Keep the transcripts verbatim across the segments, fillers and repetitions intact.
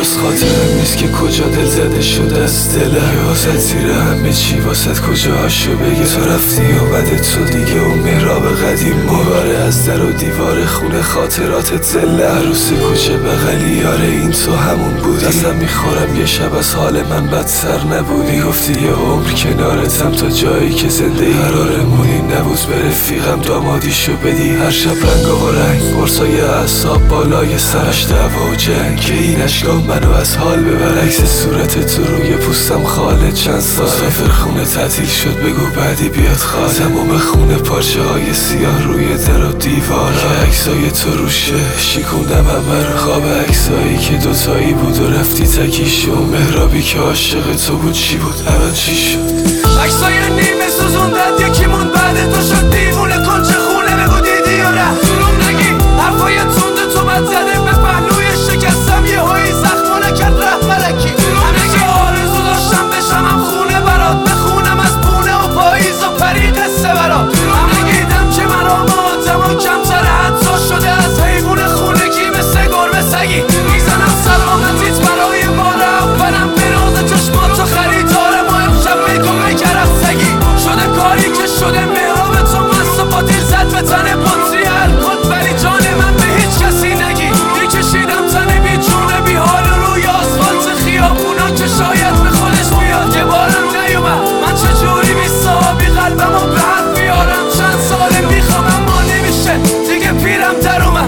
درست خاطرم نیست که کجا دل زده شده از دلم. واسه زیر همه چی واسه کجاهاشو بگه. تو رفتی اومده تو دیگه اون مهراب قدیم میباره از در و دیوار خونه خاطرات زله. عروس کوچه بغلی یاره این تو همون بودی. دستم میخورم یه شب از حال من بدتر نبودی. گفتی یه عمر کنارتم تا جایی که زنده قرارمونی نبود به رفیقم دامادیشو بدی. هر شب رنگ و رنگ قرصای اعصاب بالای سرش دعوا و جنگ که این اشکا منو از حال ببر. عکس صورت تو روی پوستم خاله چند سال سافر خونه تعطیل شد بگو بعدی بیاد خاله. تمام خونه پارچه های سیاه روی در و دیوار که عکسای تو روشه شیکوندم همه رو. خواب عکسایی که دوتایی بود و رفتی تکی شو. مهرابی که عاشق تو بود چی بود الان چی شد؟ عکسای نیمه سوزوندت یکیمون بعد تو شد دیوونه. کنچه خونه بگو دیدی یا نه دروم نگی. حرفای تند تو بد زده به پهلوی شکستم یه هایی زخمو نکرد ره ملکی. همه آرزو داشتم بشمم خونه برات بخونم از بونه و پاییز و پری قصه برات. هم نگیدم که من آماتم و کمتر حدسا شده از حیوون خونگی مثل گربه سگی. میزنم سلامتیت برای بار اولم به ناز چشماتو خریدار ما امشب میکن بکرم سگی. شده کاری که شده مهراب تو مست و پاتیل زد به تن پتری الکل. ولی جان من به هیچ کسی نگی. میکشیدم تن بی جونه بی حال روی آسفالت خیابونا که شاید به خودش بیاد. یه بارم نیومد من چجوری بی صحابی قلبم و به حد بیارم. چند ساله میخوام اما نمیشه دیگه پیرم در اومد.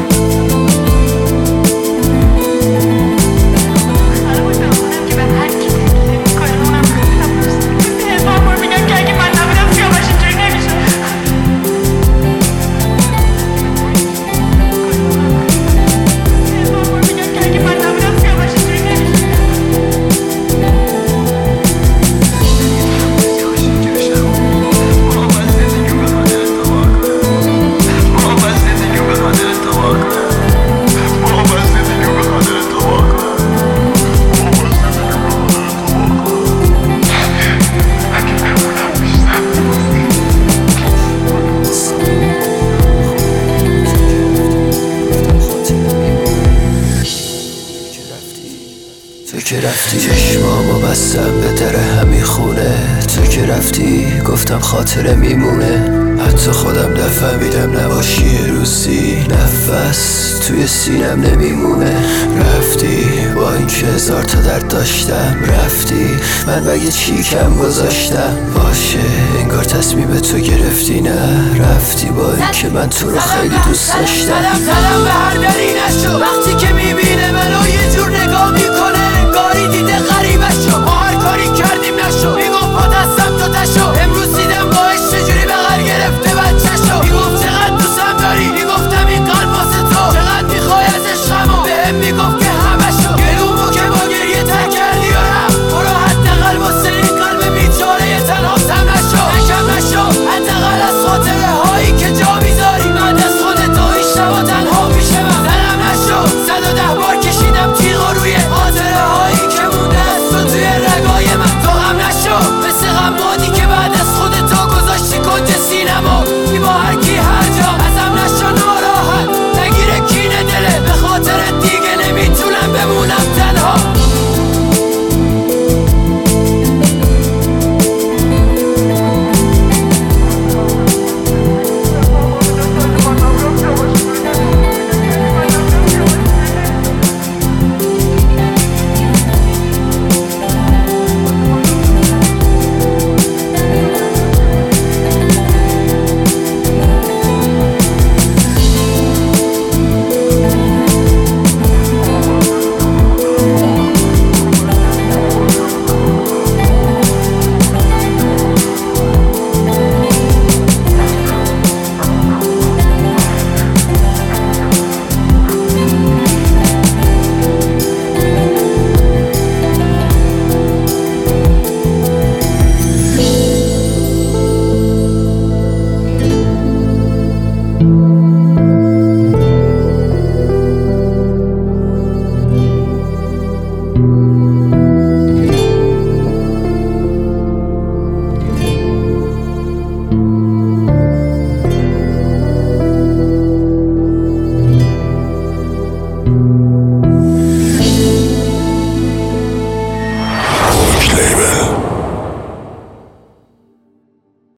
تو که رفتی چشمامو بستم به در همین خونه. تو که رفتی گفتم خاطره میمونه. حتی خودم نفهمیدم نباشی یه روزی نفس توی سینم نمیمونه. رفتی با این که هزار تا درد داشتم. رفتی من بگه چی کم گذاشتم. باشه انگار تصمیم تو گرفتی نه. رفتی با این که من تو رو خیلی دوست داشتم. زدم زدم به هر دری نشو. وقتی که میبینه منو یه جور نگاه میکنه انگاری دیده غریبش شو. ما هر کاری کردیم نشو. میگفت با دستم تو تشو. امروز دیدم باش چجوری بغل گرفته بچه شو. میگفت چقدر دوستم داری. میگفتم این قلب واسه تو چقدر میخوای از عشقمو. بهم میگفت که همه شو. گلومو که با گریه تر کردی یارم. برو حداقل واسه این قلب بیچاره تنها سم نشو. نکم نشو حداقل از خاطره هایی که جا میذاری بعد از خودت و این شبا تنها میشه من. زنم نشو صد و ده بار کشیدم تیغو روی خاطره هایی که مونده از تو توی رگای من. تو غم نشو مثل غمادی که بعد از خودت تو گذاشتی کنج سینما. بی با هر کی هر جا ازم نشو ناراحت نگیره کینه دله. به خاطر دیگه نمیتونم بمونم.